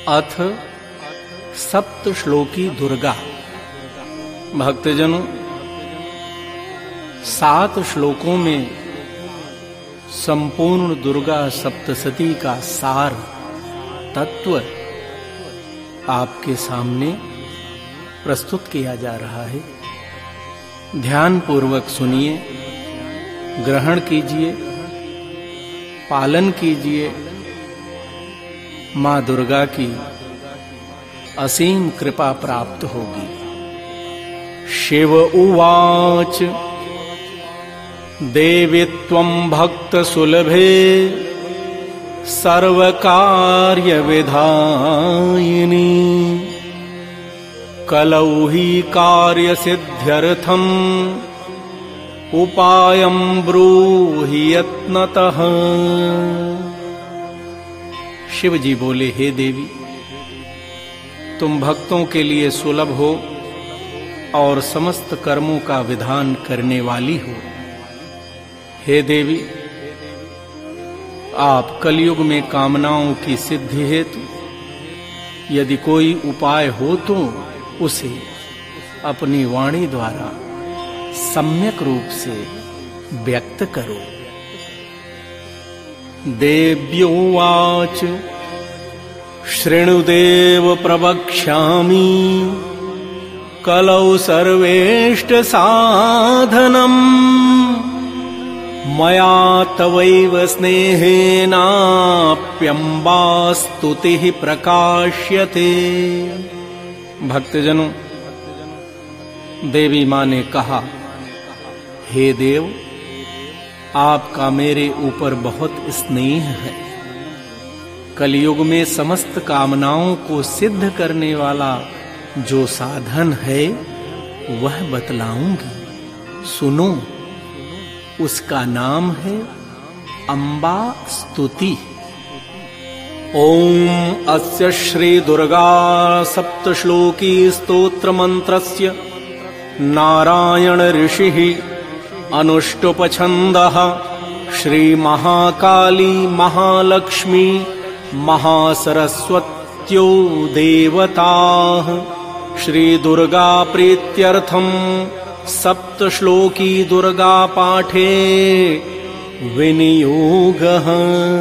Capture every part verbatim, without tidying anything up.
अथ सप्त श्लोकी दुर्गा। भक्तजनों, सात श्लोकों में संपूर्ण दुर्गा सप्तशती का सार तत्व आपके सामने प्रस्तुत किया जा रहा है। ध्यान पूर्वक सुनिए, ग्रहण कीजिए, पालन कीजिए। मां दुर्गा की असीम कृपा प्राप्त होगी। शिव उवाच देवी त्वं भक्त सुलभे सर्वकार्य विधायिनी कलौ हि कार्य सिद्ध्यर्थम उपायं ब्रूहि यत्नतः। शिव जी बोले, हे देवी, तुम भक्तों के लिए सुलभ हो और समस्त कर्मों का विधान करने वाली हो। हे देवी, आप कलयुग में कामनाओं की सिद्धि हेतु यदि कोई उपाय हो तो उसे अपनी वाणी द्वारा सम्यक रूप से व्यक्त करो। देव्योवाच शृणुदेव प्रवक्ष्यामि कलौ सर्वेष्ट साधनम् मया तवैव स्नेहेनाप्यम्बा स्तुतिः प्रकाश्यते। भक्तजनों, देवी मां ने कहा, हे देव, आपका मेरे ऊपर बहुत स्नेह है। कलयुग में समस्त कामनाओं को सिद्ध करने वाला जो साधन है वह बतलाऊंगी, सुनो। उसका नाम है अम्बा स्तुति। ओम अस्य श्री दुर्गा सप्तश्लोकी स्तोत्र मंत्रस्य नारायण ऋषिः अनुष्टुपछन्दः श्री महाकाली महालक्ष्मी महासरस्वत्यो देवताः श्री दुर्गा प्रीत्यर्थम सप्त श्लोकी दुर्गा पाठे विनियोगः।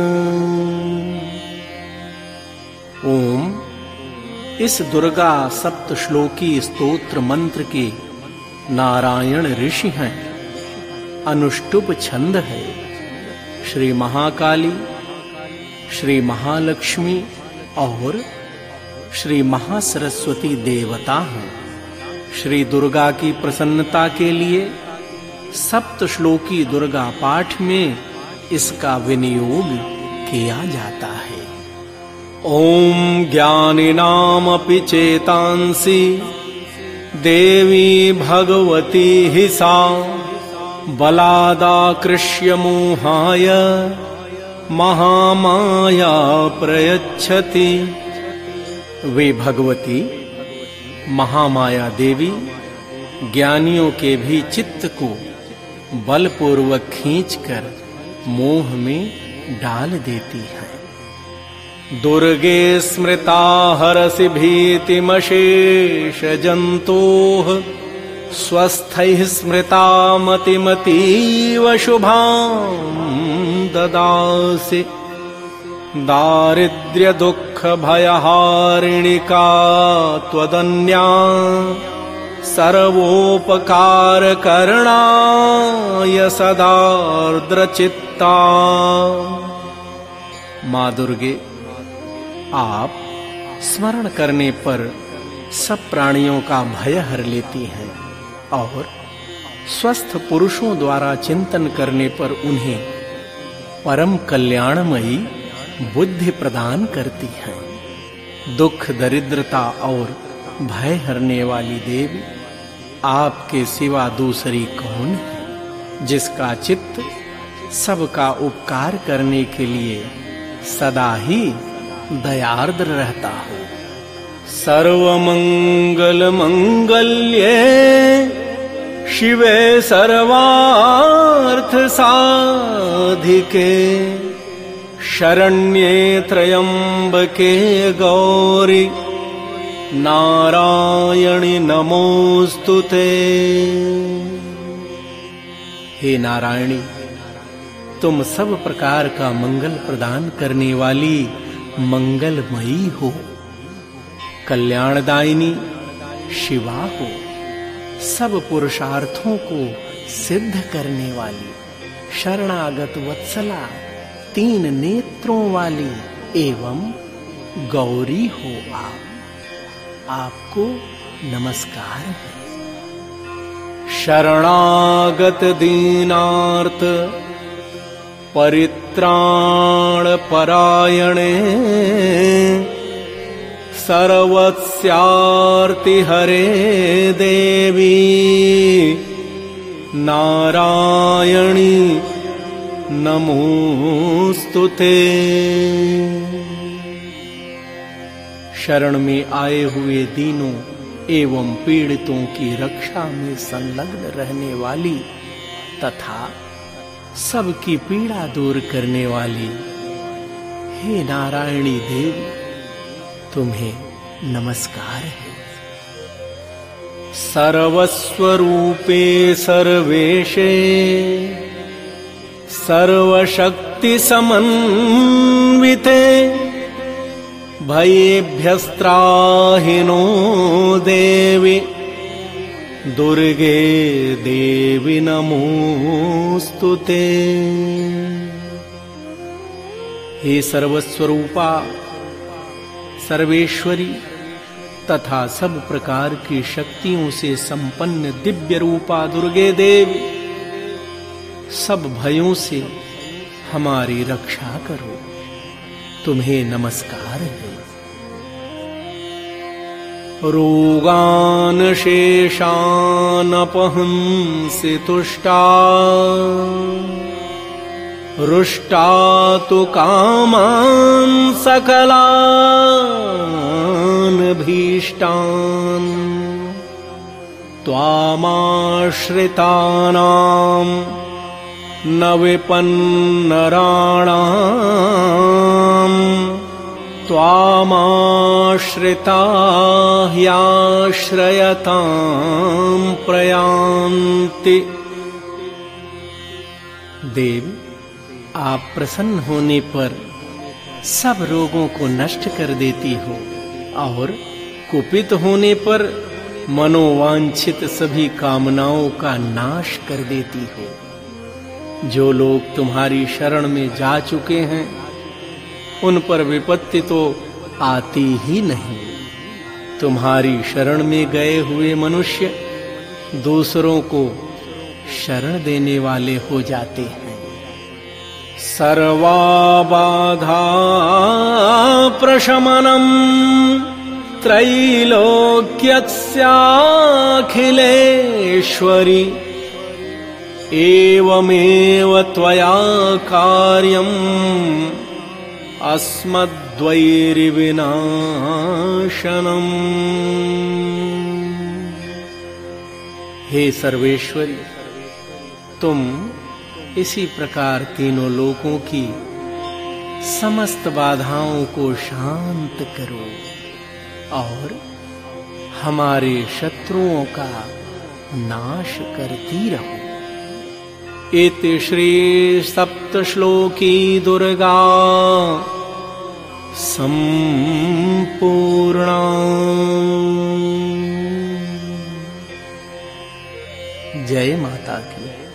ओम इस दुर्गा सप्त श्लोकी स्तोत्र मंत्र के नारायण ऋषि हैं, अनुष्टुप छंद है, श्री महाकाली, श्री महालक्ष्मी और श्री महासरस्वती देवता हैं। श्री दुर्गा की प्रसन्नता के लिए सप्त श्लोकी दुर्गा पाठ में इसका विनियोग किया जाता है। ओम ज्ञानिनामपि चेतांसि देवी भगवती हि सा बलादाकृष्य मोहाय महामाया प्रयच्छति। वे भगवती महामाया देवी ज्ञानियों के भी चित्त को बलपूर्वक खींचकर मोह में डाल देती है। दुर्गे स्मृता हरसि भीतिमशेष जन्तोः स्वस्थैः स्मृता मतिमतीव शुभां ददासि। दारिद्र्य दुःख भयहारिणिका त्वदन्या सर्वोपकार करणाय सदार्द्रचित्ता। मां दुर्गे, आप स्मरण करने पर सब प्राणियों का भय हर लेती हैं और स्वस्थ पुरुषों द्वारा चिंतन करने पर उन्हें परम कल्याणमयी बुद्धि प्रदान करती हैं। दुख दरिद्रता और भय हरने वाली देवी, आपके सिवा दूसरी कौन है जिसका चित्त सबका उपकार करने के लिए सदा ही दयार्द्र रहता हो। सर्वमंगल मंगल्ये शिवे सर्वार्थ साधिके शरण्ये त्र्यंबके गौरी नारायणि नमोस्तुते। हे नारायणी, तुम सब प्रकार का मंगल प्रदान करने वाली मंगलमयी हो, कल्याणदायिनी शिवा हो, सब पुरुषार्थों को सिद्ध करने वाली शरणागत वत्सला, तीन नेत्रों वाली एवं गौरी हो आप। आपको नमस्कार है। शरणागत दीनार्थ परित्राण परायणे सर्वस्यार्ति हरे देवी नारायणी नमोस्तुते। शरण में आए हुए दीनों एवं पीड़ितों की रक्षा में संलग्न रहने वाली तथा सबकी पीड़ा दूर करने वाली हे नारायणी देवी, तुम्हें नमस्कार है। सर्वस्वरूपे सर्वेशे सर्वशक्ति समन्विते भयेभ्यस्त्राहि नो देवी दुर्गे देवी नमोस्तुते। हे सर्वस्वरूपा सर्वेश्वरी तथा सब प्रकार की शक्तियों से संपन्न दिव्य रूपा दुर्गे देवी, सब भयों से हमारी रक्षा करो, तुम्हें नमस्कार है। रोगान शेषान अपहंसि तुष्टा रुष्टा तु कामान् सकलान् भीष्टान् त्वामाश्रितानां न विपन्नराणाम् त्वामाश्रिता ह्याश्रयतां प्रयान्ति। देवी, आप प्रसन्न होने पर सब रोगों को नष्ट कर देती हो और कुपित होने पर मनोवांछित सभी कामनाओं का नाश कर देती हो। जो लोग तुम्हारी शरण में जा चुके हैं उन पर विपत्ति तो आती ही नहीं। तुम्हारी शरण में गए हुए मनुष्य दूसरों को शरण देने वाले हो जाते हैं। सर्वा बाधा प्रशमनम् त्रैलोक्यस्याखिलेश्वरी एवमेव त्वया कार्यम् अस्मद्वैरिविनाशनम्। हे सर्वेश्वरी, तुम इसी प्रकार तीनों लोकों की समस्त बाधाओं को शांत करो और हमारे शत्रुओं का नाश करती रहो। इति श्री सप्तश्लोकी दुर्गा संपूर्णा। जय माता की।